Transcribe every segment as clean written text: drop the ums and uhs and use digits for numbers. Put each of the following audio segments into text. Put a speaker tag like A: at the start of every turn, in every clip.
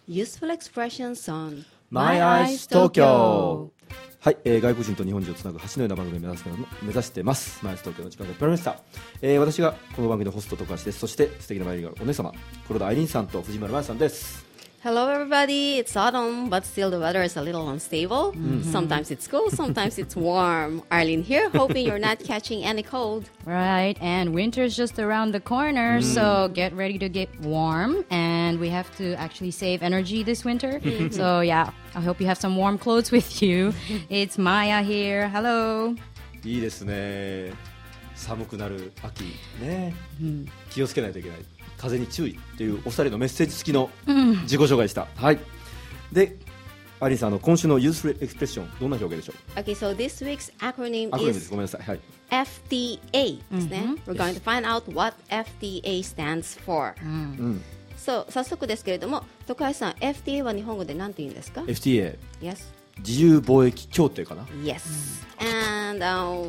A: Useful expressions on
B: My Eyes Tokyo。はい、外国人と日本人をつなぐ橋のような番組を目指してます。マイアイス東京の時間がやってまいりました。私がこの番組のホスト高橋です。そして素敵なバイリンガルお姉様黒田愛鈴さんと藤丸真由さんです。
A: Hello everybody, it's autumn, but still the weather is a little unstable. Sometimes it's cool, sometimes it's warm. Arlene here, hoping you're not catching any cold.
C: Right, and winter's just around the corner, so get ready to get warm. And we have to actually save energy this winter. So yeah, I hope you have some warm clothes with you. It's Maya here. Hello.
B: いいですね。寒くなる秋ね、気をつけないといけない。風に注意というお二人のメッセージ付きの自己紹介でした、はい。で、アリーさん今週のユースフルエクスプレッションどんな表現でしょう。
A: Okay, so this week's acronym
B: です
A: is
B: ごめんなさい、はい、
A: FTA ですね。We're going to find out what FTA stands for. So 早速ですけれども、徳橋さん FTA は日本語で何て言うんですか。
B: FTA
A: Yes.
B: 自由貿易協定かな。
A: Yes. And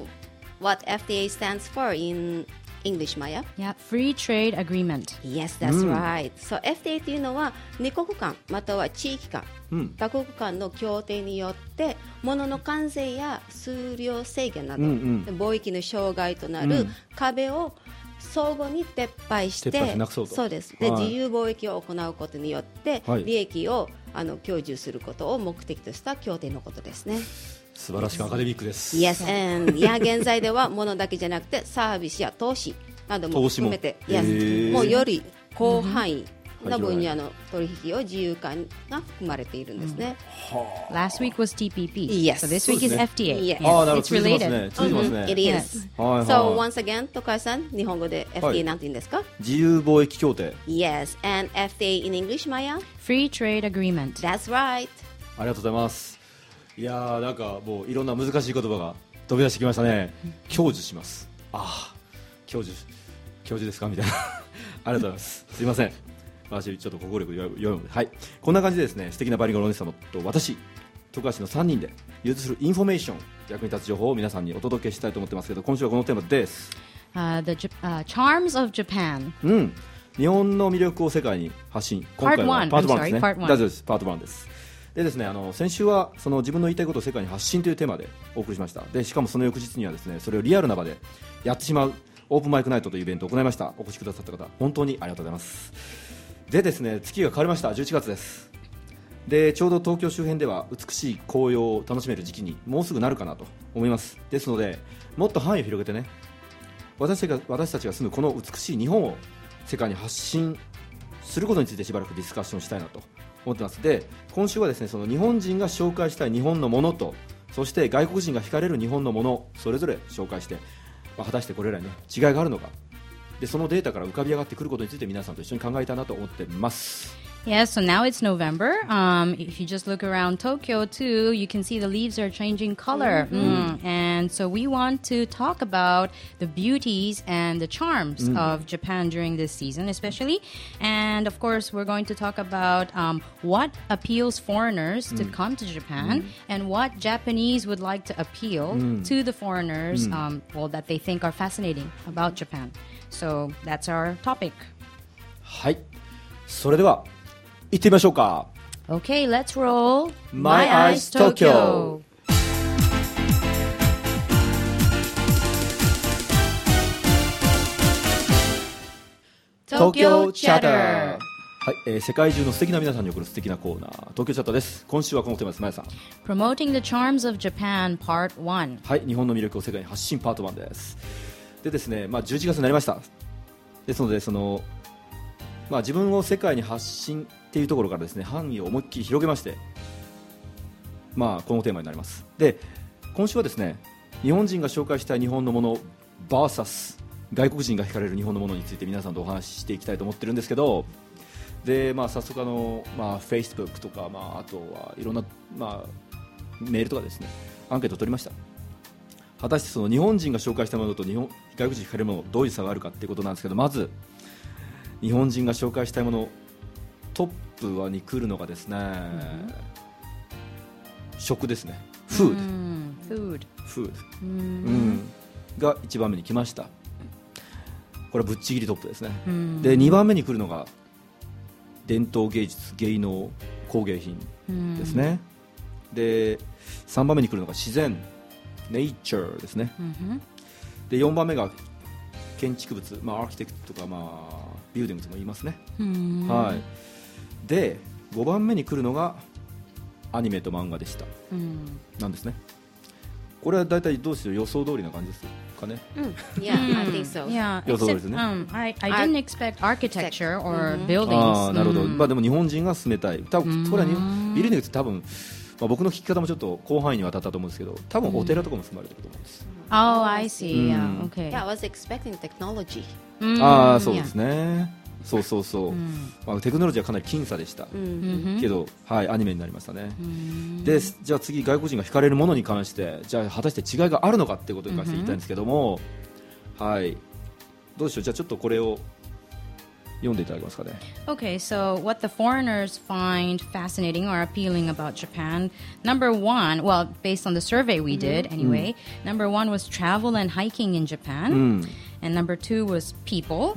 A: what FTA stands for in English, Maya?
C: Yeah, free trade agreement.
A: Yes, that's right. So FTA というのは二国間または地域間、多国間の協定によって物の関税や数量制限など、貿易の障害となる壁を相互に撤廃して、そうです。で、自由貿易を行うことによって、利益を享受することを目的とした協定のことですね。
B: 素晴らしくアカデミックです。
A: Yes, and 現在では物だけじゃなくてサービスや投資なども含めて、yes、もうより広範囲な分野の取引を自由化が含まれているんですね。
C: Last week was TPP.
A: Yes.
C: So this week is FTA.
A: Yes.
C: It's related.
A: It is. So once again, 徳橋さん、日本語で FTA なんて言うんですか。
B: 自由貿易協定。
A: Yes, and FTA in English, Maya?
C: Free trade agreement.
A: That's right.
B: ありがとうございます。いやー、なんかもういろんな難しい言葉が飛び出してきましたね。享受します。ああ、享受ですかみたいなありがとうございます。すいません、私ちょっと国語力弱いので、はい、こんな感じでですね、素敵なバイリンガルお姉様と私徳橋の3人でユーズするインフォメーション、役に立つ情報を皆さんにお届けしたいと思ってますけど、今週はこのテーマです。
C: The charms of Japan.
B: 日本の魅力を世界に発信。今回はパート1ですね。大丈夫です。パート1です。でですね、先週はその自分の言いたいことを世界に発信というテーマでお送りしました。でしかもその翌日にはですね、それをリアルな場でやってしまうオープンマイクナイトというイベントを行いました。お越しくださった方本当にありがとうございます。でですね、月が変わりました。11月です。でちょうど東京周辺では美しい紅葉を楽しめる時期にもうすぐなるかなと思います。ですのでもっと範囲を広げてね、私たちが住むこの美しい日本を世界に発信することについてしばらくディスカッションしたいなと思ってます。で今週はですね、その日本人が紹介したい日本のものと、そして外国人が惹かれる日本のもの、それぞれ紹介して、果たしてこれらに、ね、違いがあるのか、でそのデータから浮かび上がってくることについて皆さんと一緒に考えたいなと思っています。
C: Yeah, so now it's November. If you just look around Tokyo too, you can see the leaves are changing color. And so we want to talk about the beauties and the charms of Japan during this season, especially. And of course, we're going to talk about what appeals foreigners to come to Japan and what Japanese would like to appeal to the foreigners, that they think are fascinating about Japan. So that's our topic.
B: はい、それでは行ってみましょうか。
C: Okay, let's roll
B: My Eyes Tokyo. Tokyo Chatter。はい、世界中の素敵な皆さんに送る素敵なコーナー、東京チャットです。今週はこのテーマです。まやさん。
C: Promoting the charms of Japan Part 1。
B: はい、日本の魅力を世界に発信パート1です。でですね、11月になりました。ですので自分を世界に発信っていうところからですね、範囲を思いっきり広げまして、このテーマになります。で今週はですね、日本人が紹介したい日本のもの VS 外国人が惹かれる日本のものについて皆さんとお話ししていきたいと思ってるんですけど、で早速Facebook とか、あとはいろんな、メールとかですね、アンケートを取りました。果たしてその日本人が紹介したものと外国人が惹かれるもの、どういう差があるかっていうことなんですけど、まず日本人が紹介したいものトップ1に来るのがですね、食ですね。フードが1番目に来ました。これはぶっちぎりトップですね。で2番目に来るのが伝統芸術、芸能、工芸品ですね、で3番目に来るのが自然、ネイチャーですね、で4番目が建築物、アーキテクトとか、ビューディングとも言いますね、はい、で5番目に来るのがアニメと漫画でした、なんですね。これはだいたいどうしよう、予想通りな感じですかね。
A: Yeah, I think so.
C: Yeah,
B: 予想通りですね。
C: I didn't expect architecture or buildings.
B: なるほど。でも日本人が住めたい。多分これはビルディングって多分、僕の聞き方もちょっと広範囲にわたったと思うんですけど、多分お寺とかも住まれてると思うんです。
C: Oh, I see. Yeah, okay.
A: Yeah, I was expecting technology.
B: そうですね。そう、テクノロジーはかなり僅差でした、けど、はい、アニメになりましたね。でじゃあ次、外国人が惹かれるものに関して、じゃあ果たして違いがあるのかっていうことに関して言いたいんですけども、はい、どうでしょう、じゃあちょっとこれを読んでいただけますかね。
C: Okay, so what the foreigners find fascinating or appealing about Japan, number one, well, based on the survey we did anyway, number one was travel and hiking in Japan, and number two was people,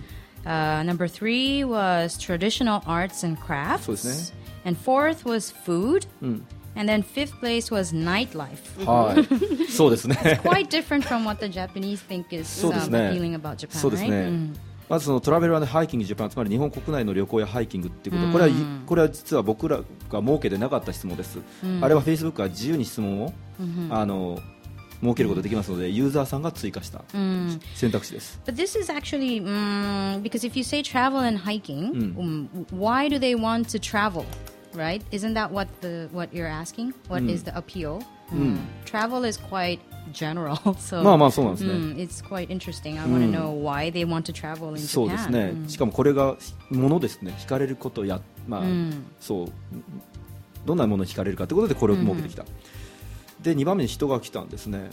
C: number three was traditional arts and crafts, and fourth was food, and then fifth place was nightlife.
B: そうですね。
C: It's quite different from what the Japanese think is appealing about Japan,
B: そうですね。まずそのトラベル&ハイキングジャパン、つまり日本国内の旅行やハイキングっていうこと、これは実は僕らが設けてなかった質問です、あれは Facebook は自由に質問を、設けることができますので、ユーザーさんが追加した選択肢です。
C: But this is actually because if you say travel and hiking, why do they want to travel, right? Isn't that what you're asking? What is the appeal? Travel is quite general, so
B: そうなんですね。
C: It's quite interesting. I want to know why they want to travel in Japan.
B: そうですね。しかもこれがものですね。惹かれることや、そうどんなものに惹かれるかということでこれを設けてきた。で2番目に人が来たんですね。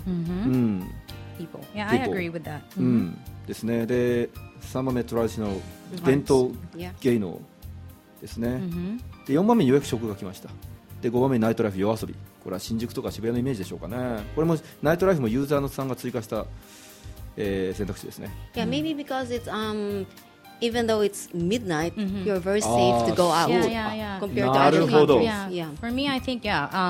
C: People. Yeah, I agree with that.
B: ですね。で3番目トラディショナル、伝統芸能ですね。で4番目にようやく食が来ました。で5番目にナイトライフ、夜遊び。これは新宿とか渋谷のイメージでしょうかね。これもナイトライフもユーザーのさんが追加した、選択肢ですね。
A: Yeah, maybe because it's even though it's midnight, you're very safe to go out compared to other countries.
C: Yeah. For me, I think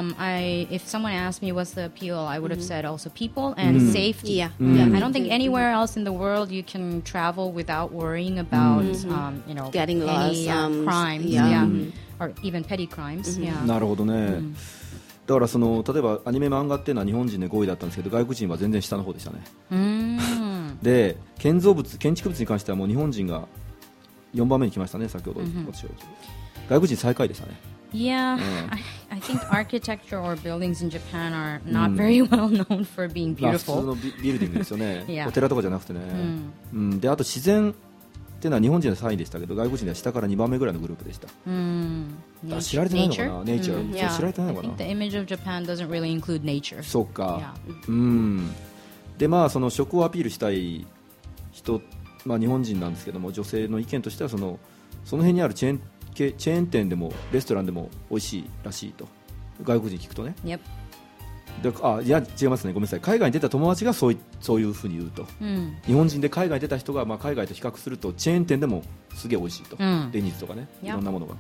C: if someone asked me what's the appeal, I would have said also people and safety. I don't think anywhere else in the world you can travel without worrying about
A: getting lost,
C: any crimes, or even petty crimes.
B: なるほどね。だから例えばアニメ漫画っていうのは日本人で5位だったんですけど、外国人は全然下の方でしたね。で建築物に関してはもう日本人が4番目に来ましたね。先ほど私は外国人最下位でしたね。
C: Yeah, I think architecture or buildings in Japan are not very well known for being beautiful.
B: 普通のビルディングですよね。お寺とかじゃなくてね。であと自然っていうのは日本人は3位でしたけど、外国人では下から2番目ぐらいのグループでした。知られてないのかな、ネイチャー。知られてないのかな。
C: I think the image of Japan doesn't really include nature.
B: そうか。でその食をアピールしたい人、日本人なんですけども、女性の意見としてはその辺にあるチェーン店でもレストランでも美味しいらしいと、外国人聞くとね。いや違いますね、ごめんなさい。海外に出た友達がそういうふうに言うと、日本人で海外に出た人が、海外と比較するとチェーン店でもすげえ美味しいと、デニーズとかね、いろんなものが、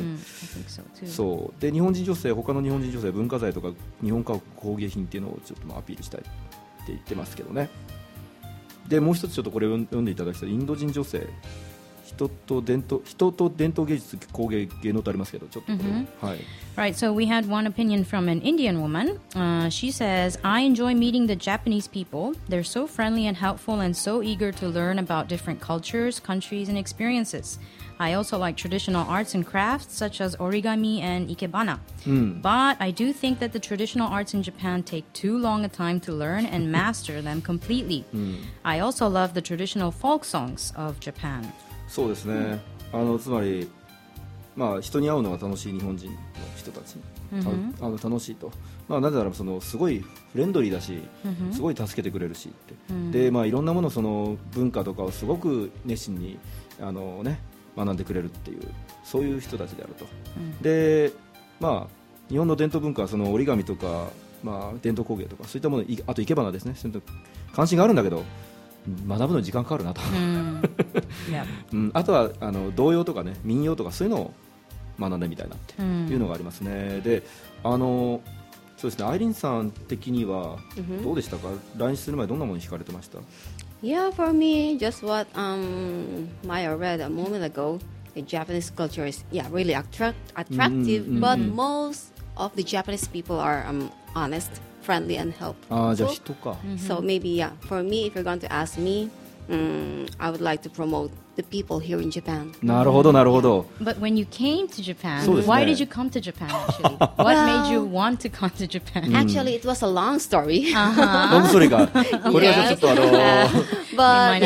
B: そうで日本人女性、他の日本人女性文化財とか日本家屋工芸品っていうのをちょっとアピールしたいって言ってますけどね。でもう一つちょっとこれを読んでいただきたい。インド人女性、人と伝統芸術工芸芸能とありますけど、ちょっとこれ、
C: Right, so we had one opinion from an Indian woman. She says, I enjoy meeting the Japanese people. They're so friendly and helpful and so eager to learn about different cultures, countries, and experiences. I also like traditional arts and crafts such as origami and ikebana. But I do think that the traditional arts in Japan take too long a time to learn and master them completely. I also love the traditional folk songs of Japan.
B: そうですね。つまり人に会うのが楽しい日本人の人たち、楽しいと、なぜならすごいフレンドリーだし、すごい助けてくれるしって、でいろんなもの文化とかをすごく熱心に学んでくれるっていう、そういう人たちであると。で日本の伝統文化は折り紙とか、伝統工芸とかそういったもの、あと生け花ですね、関心があるんだけど学ぶのに時間かかるなとあとは童謡とかね民謡とかそういうのを学んでみたいなっていうのがありますね。でそうですね、アイリンさん的にはどうでしたか、来日する前どんなものに惹かれてました？
A: Yeah, for me, just what Maya read a moment ago, the Japanese culture is really attractive, but most of the Japanese people are honest, friendly, and helpful.
B: じゃあ人か。
A: So maybe for me, if you're going to ask me, I would like to promote the people here in Japan.
B: なるほどなるほど。
C: But when you came to Japan, why did you come to Japan actually? What made you want to come to Japan?
A: Actually, it was a long story.
B: ロングストーリーがこれはちょっと
C: But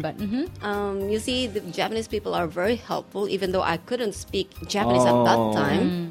A: you see, the Japanese people are very helpful. Even though I couldn't speak Japanese at that time,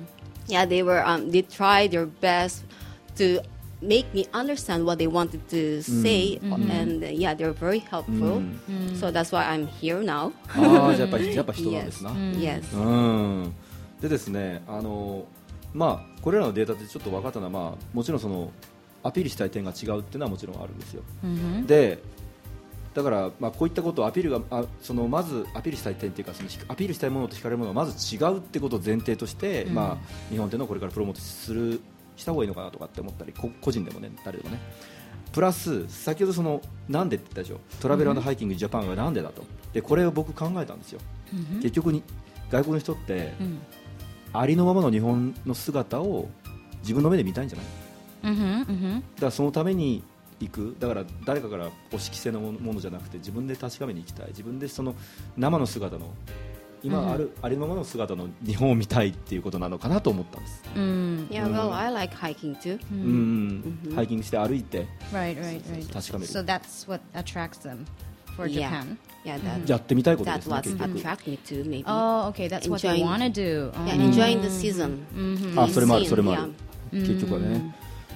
A: they tried their best to make me understand what they wanted to say, and they're very helpful. So that's why I'm here now.
B: じゃあやっぱ人なんですな。
A: Yes.
B: でですね、まあこれらのデータでちょっと分かったのは、まあもちろんそのアピールしたい点が違うっていうのはもちろんあるんですよ。で、だからまあこういったことをアピールがまずアピールしたい点っていうか、そのアピールしたいものと惹かれるものがまず違うってことを前提として、まあ日本っていうのをこれからプロモートした方がいいのかなとかって思ったり、個人でもね、誰でもね。プラス先ほどなんでって言ったでしょ、トラベル&ハイキングジャパンがなんでだと。でこれを僕考えたんですよ。結局に外国の人って、ありのままの日本の姿を自分の目で見たいんじゃない？だからそのために行く。だから誰かから押し着せのものじゃなくて、自分で確かめに行きたい。自分でその生の姿の今ありのままの姿の日本を見たいっていうことなのかなと思ったんです。
A: Yeah, well, I like hiking too.
B: ハイキングして歩いて
C: Right.
B: 確かめる。
C: So that's what attracts them for Japan.
A: Yeah,
B: やってみたいことで
A: that's
B: すね。
A: what
B: 結局。
A: attracted me too, maybe.
C: Oh, okay, that's what they want to do.
A: Yeah, enjoying the season.
B: それもある。結局はね。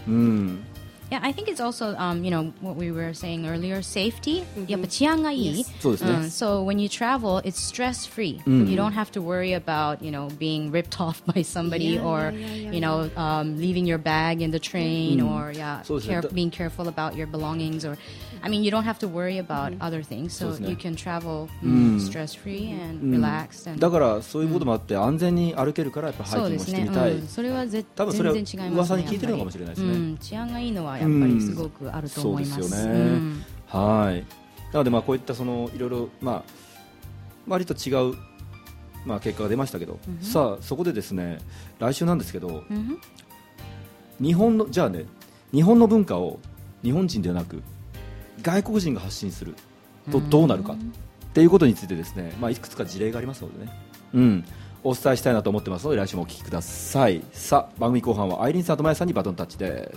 C: Yeah, I think it's also, what we were saying earlier, safety. やっぱ治安がいい。
B: そうですね。
C: So when you travel, it's stress-free. You don't have to worry about, being ripped off by somebody or, leaving your bag in the train or, being careful about your belongings or, you don't have to worry about other things. So you can travel stress-free and relaxed. And
B: だからそういうこともあって安全に歩けるからやっぱハイキングをしてみたい。
C: それは
B: 多分それは
C: 全然違いますね。
B: 噂に聞いてるのかもしれないですね。
C: 治安がいいのはやっぱりすごくあると思います。
B: そうですよね。はい。なのでこういったいろいろ割と違う結果が出ましたけど、さあそこでですね、来週なんですけど、日本の文化を日本人ではなく外国人が発信するとどうなるかっていうことについてですね、いくつか事例がありますのでね、お伝えしたいなと思ってますので来週もお聞きください。さあ番組後半はアイリンさんとマヤさんにバトンタッチです。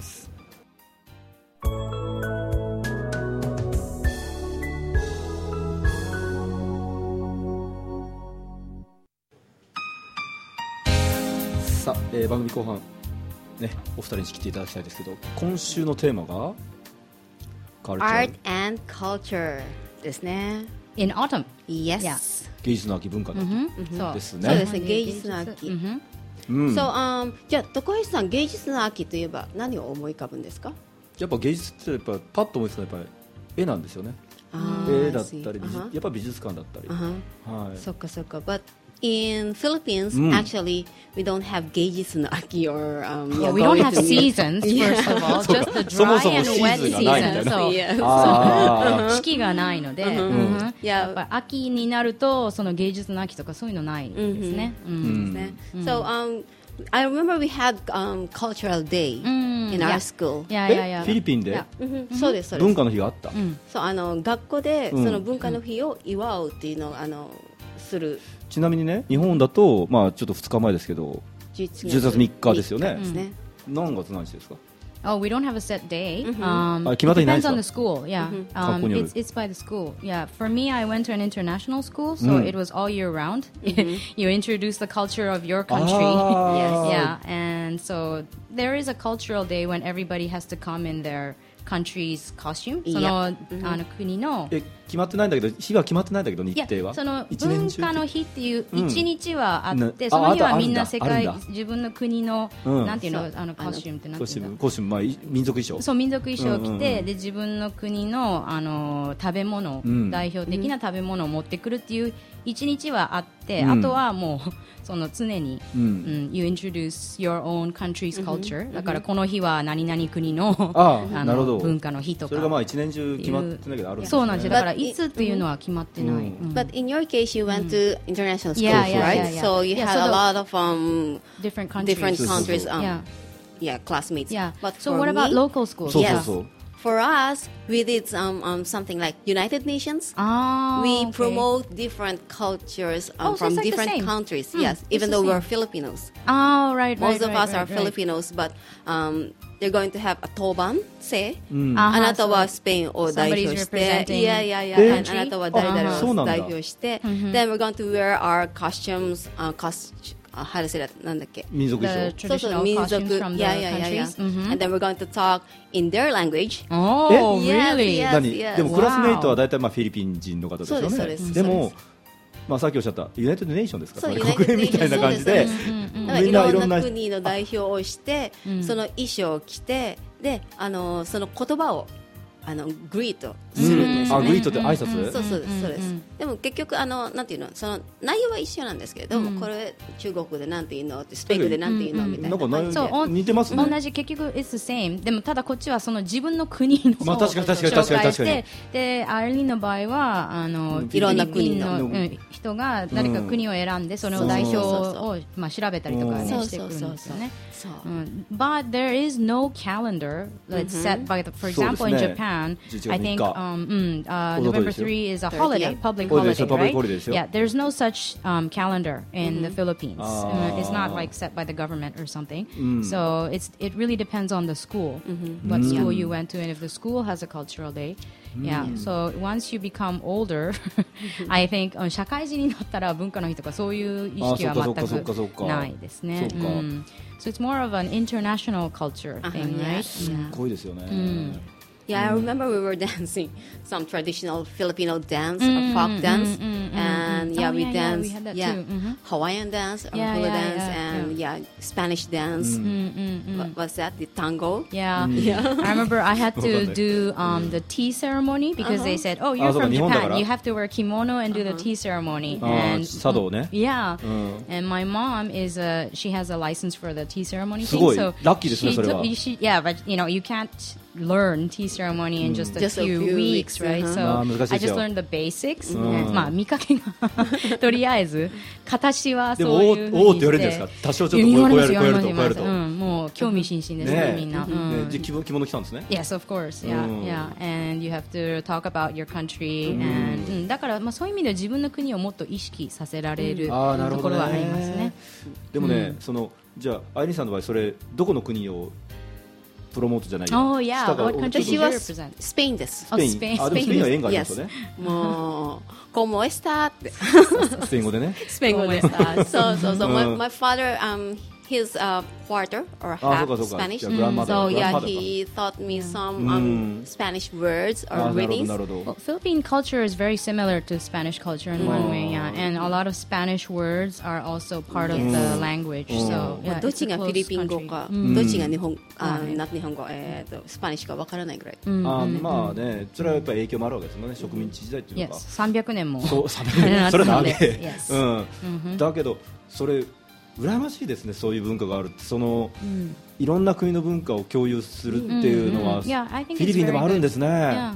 B: さあ、番組後半ね、お二人に仕切っていただきたいですけど、今週のテーマが
A: Art and Culture ですね。
C: In autumn.
A: Yes.
B: 芸術の秋、文化の秋ですね。
A: そうですね、芸術の秋。じゃあ徳橋さん、芸術の秋といえば何を思い浮かぶんですか？
B: やっぱ芸術ってやっぱパッと思いつくのはやっぱり絵なんですよね。絵だったり、やっぱ美術館だったり。
A: そっかそっか。But in Philippines, actually, we don't have 芸術の秋 or
C: we don't have seasons, first of all, just the dry and wet season. 四季がないので、やっぱ秋になるとその芸術の秋とかそういうのないですね。
A: So I remember we had cultural day in our school.
B: フィリピンで
A: そうですそうです。
B: 文化の日があった。
A: そう学校でその文化の日を祝うっていうのをする。
B: ちなみにね、日本だとちょっと2日前ですけど、10月3日ですよね。何月何日ですか
C: ？Oh, we don't have a set day.
B: It depends
C: on the school. Yeah, it's by the school. Yeah, for me, I went to an international school, so it was all year round. You introduce the culture of your country. Yeah, and so there is a cultural day when everybody has to come in their country's costume その、国の
B: 決まってないんだけど日は決まってないんだけど日程は
C: その文化の日っていう一日はあって、その日はみんな世界自分の国の、なんていうのコスチュームってなんていうの
B: コスチューム、まあ、民族衣装
C: そう民族衣装を着て、で自分の国の、食べ物、代表的な食べ物を持ってくるっていう一日はあって、あとはもうその常に、You introduce your own country's culture、だからこの日は何々国の文化の日とか
B: それがまあ一年中決まってないけどあるんですね。
C: そうなんですよ。だからいつっていうのは決まってない。
A: But in your case, you went to international schools, right? So you had a lot of
C: different countries,
A: classmates.
C: Yeah.
A: But
C: so what about local schools?
A: Yes. For us, we did something like United Nations. We promote different cultures from different countries. Yes, even though we're Filipinos.
C: Right.
A: Most of us are Filipinos, but they're going to have a Toban, say. あなたはスペインを代表して、あなたは誰々を代表して、then we're going to wear our costumes, how to say that? なんだっけ？
B: 民族衣装。
C: そう民族。And
A: then we're going to talk in their language.
C: Oh, really?
B: でもクラスメイトは大体まあフィリピン人の方ですよね。でもまあさっきおっしゃったユナイテッドネーションですか？国連みたいな感じで、
A: いろんな国の代表をして、その衣装を着て、でその言葉をグリートするんですね。
B: グリートって挨拶？
A: そうです。でも結局なんていうの、その内容は一緒なんですけれども、これ中国でなんていうのって、スペインでなんていうのみたいな感じで
B: 似てますね。
C: 同じ結局 it's the same。でもただこっちはその自分の国の
B: まあ確かに紹介して、
C: でアイリーンの場合はい
A: ろんな国の
C: 人が誰か国を選んでその代表をまあ調べたりとかねしてくるんですよね。But there is no calendar that's set by for example in Japan, I think November 3 is a holiday, public holiday, right? Yeah, there's no such calendar in the Philippines. It's not like set by the government or something. So it really depends on the school, what school you went to, and if the school has a cultural day. Yeah, so once you become older, I think 社会人になったら文化の日とかそういう意識は全くないですね。So it's more of an international culture thing, right?
B: すごいですよね。
A: Yeah, I remember we were dancing some traditional Filipino dance or folk dance, and we danced, Hawaiian dance, or hula dance, and Spanish dance. What's that? The tango.
C: Yeah. I remember I had to do the tea ceremony because they said, "Oh, you're from Japan. You have to wear kimono and do the tea ceremony." And
B: 茶道ね。
C: Yeah. And my mom she has a license for the tea ceremony.
B: すごい。ラッキーですねそれは。
C: Yeah, but you can't learn tea ceremony in just a few weeks, right? So I just learned the basics. まあ見かけがとりあえず形はそういう風にして。でもおーって言われるんですか？多少ちょっとこうやると。もう興味津々ですねみんな。
B: で着物着たんですね。
C: Yes, of course. Yeah. And you have to talk about your country. And だからまあそういう意味では自分の国をもっと意識させられるところはありますね。
B: でもね、じゃあアイリーンさんの場合それどこの国をプロモートじゃないよ。
A: 私はスペインです。
B: スペイン。でもスペインは縁がありますよね。
A: もうcomo está って
B: スペイン語でね。
A: スペイン語で。そう。My father he's quarter or half Spanish. So he taught me some Spanish words or readings.
C: Well, Philippine culture is very similar to Spanish culture in one way, and a lot of Spanish words are also part of the language. So
A: どっちがフィリピン語か、どっちが日本語、スパニッシュかわからないぐらい。
B: まあね、それはやっぱり影響もあるわけですもんね。植民地時代っていうのが。
C: 300年も。
B: そう、300年。それなんで。だけどそれ羨ましいですね。そういう文化があるって、いろんな国の文化を共有するっていうのはフィリピンでもあるんですね。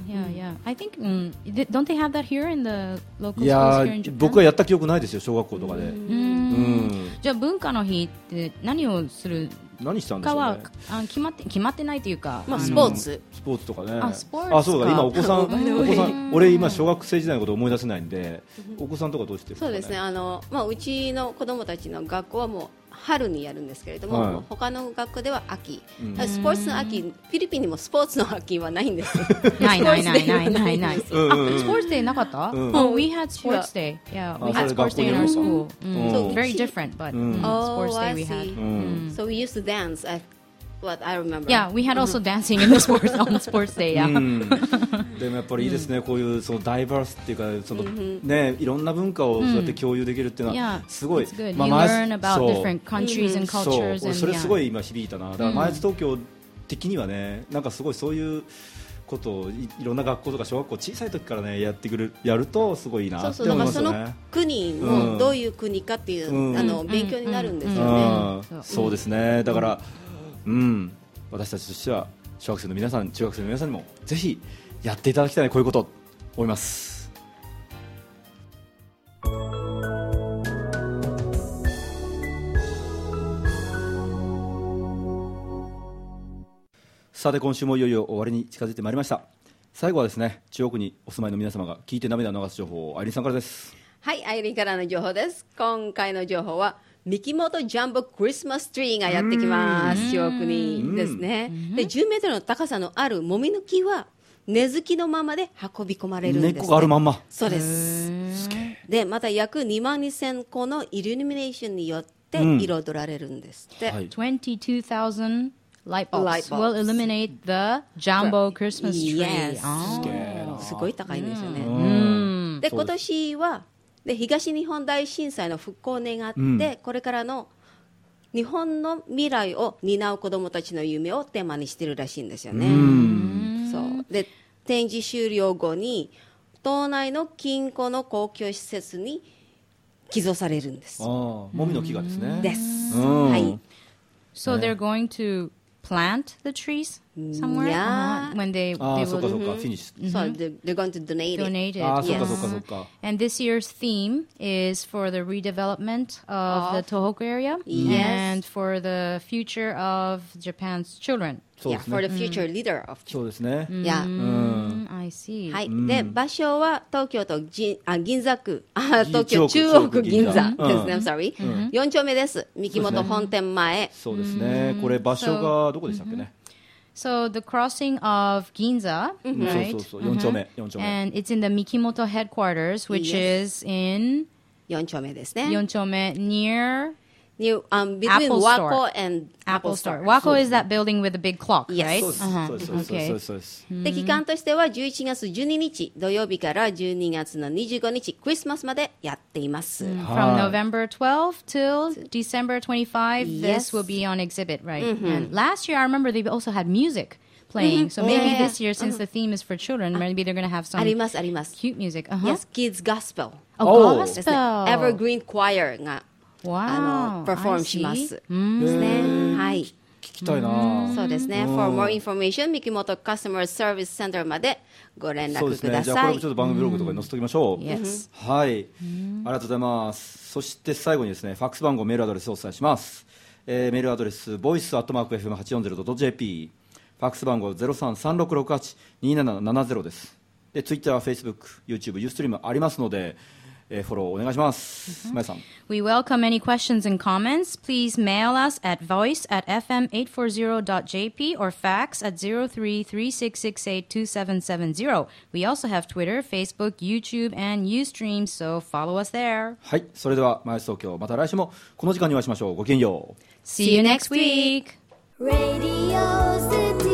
C: I think don't they have that here in the local schools here in Japan?
B: 僕はやった記憶ないですよ、小学校とかで。
C: じゃあ文化の日って何をする
B: 何したんでしょうね。
C: かは決まってないというか、
A: スポーツ
B: とかね。
C: スポーツか。
B: そうだ、今お子さん俺今小学生時代のこと思い出せないんで、お子さんとかどうしてるんですかね。
A: そうですね。うちの子供たちの学校はもう春にやるんですけれども、他の学校では秋。スポーツの秋、フィリピンにもスポーツの秋はないんです。
C: ない。スポーツデーなかった？ We had sports day. Yeah, we had sports day in our school. So very different, but sports day we had.
A: So we used to dance what I remember.
C: Yeah, we had also dancing in the sports on sports day. Yeah.
B: でもやっぱりいいですね、こういうそのダイバースっていうかその、ね、いろんな文化をそうやって共有できるっていうのはすごい、
C: You learn about different countries and cultures.
B: そう、それすごい今響いたな。だから前津東京的にはね、なんかすごいそういうことをいろんな学校とか小学校小さい時からねやるとすごいいいなって思いますよね。
A: その国もどういう国かっていう、勉強になるんですよね。
B: そうですね。だから、私たちとしては小学生の皆さん、中学生の皆さんにもぜひやっていただきたい、こういうこと思います。さて今週もいよいよ終わりに近づいてまいりました。最後はですね、中国にお住まいの皆様が聞いて涙を流す情報、アイリーンさんからです。
A: はい、アイリーンからの情報です。今回の情報はミキモトジャンボクリスマスツリーがやってきます。中国にですね。で、10メートルの高さのあるもみの木は根付きのままで運び込まれるんです、ね。
B: 根っこがあるまんま。
A: そうです。で、また約22,000個のイルミネーションによって彩られるんですって。
C: 22,000 light bulbs will illuminate the jumbo Christmas tree.
A: Yes. すごい高いんですよね。で、今年はで東日本大震災の復興を願って、これからの日本の未来を担う子どもたちの夢をテーマにしているらしいんですよね。そうで、展示終了後に島内の近郊の公共施設に寄贈されるんです。
B: もみの木がですね。
A: です。はい。
C: So they're going to plant the trees somewhere? When they will
B: finish.
A: So they're going to donate
C: it.
B: Yes.
C: And this year's theme is for the redevelopment of the Tohoku area and for the future of Japan's children.
A: Yeah, for the future leader of children.
B: そうですね。
C: I see.
A: はい。で、場所は東京都銀座区、東京中央区銀座ですね。I'm sorry。4丁目です。三木本本店前。
B: そうですね。これ場所がどこでしたっけね。
C: So the crossing of Ginza, right?
B: 4丁目。
C: And it's in the Mikimoto headquarters, which is in
A: 4丁目ですね。
C: 4丁目 near
A: between
C: Apple
A: Waco and
C: Apple Store. Waco is that building with a big clock, right?
B: そうです。
A: で、期間としては11月12日土曜日から12月の25日クリスマスまでやっています。
C: From November 12 till December 25, this will be on exhibit, right? And last year, I remember they also had music playing. So maybe this year, since the theme is for children, maybe they're going to have some
A: あります。
C: cute music.
A: Yes, Kids Gospel.
C: Gospel.
A: Evergreen Choir が
C: Wow.
A: パフォームします。ですね。はい。
B: 聞きたいな。
A: そうですね。For more information、三木本 Customer Service Center までご連絡ください。そうですね。
B: じゃあこれちょっと番組ブログとかに載せておきましょう。
C: Yes.
B: はい。ありがとうございます。そして最後にですね、ファックス番号、メールアドレスをお伝えします。メールアドレス、voice@fm840.jp。ファックス番号 0336682770 です。で、Twitter、Facebook、YouTube、Ustream ありますので、フォローお願いします。まやさん。
C: We welcome any questions and comments. Please mail us at voice@fm840.jp or fax at 0336682770. We also have Twitter, Facebook, YouTube, and Ustream, so follow us there.
B: はい、それでは、まや東京、また来週もこの時間にお会いしましょう。ごきげんよう。
C: See you next week!
D: Radio City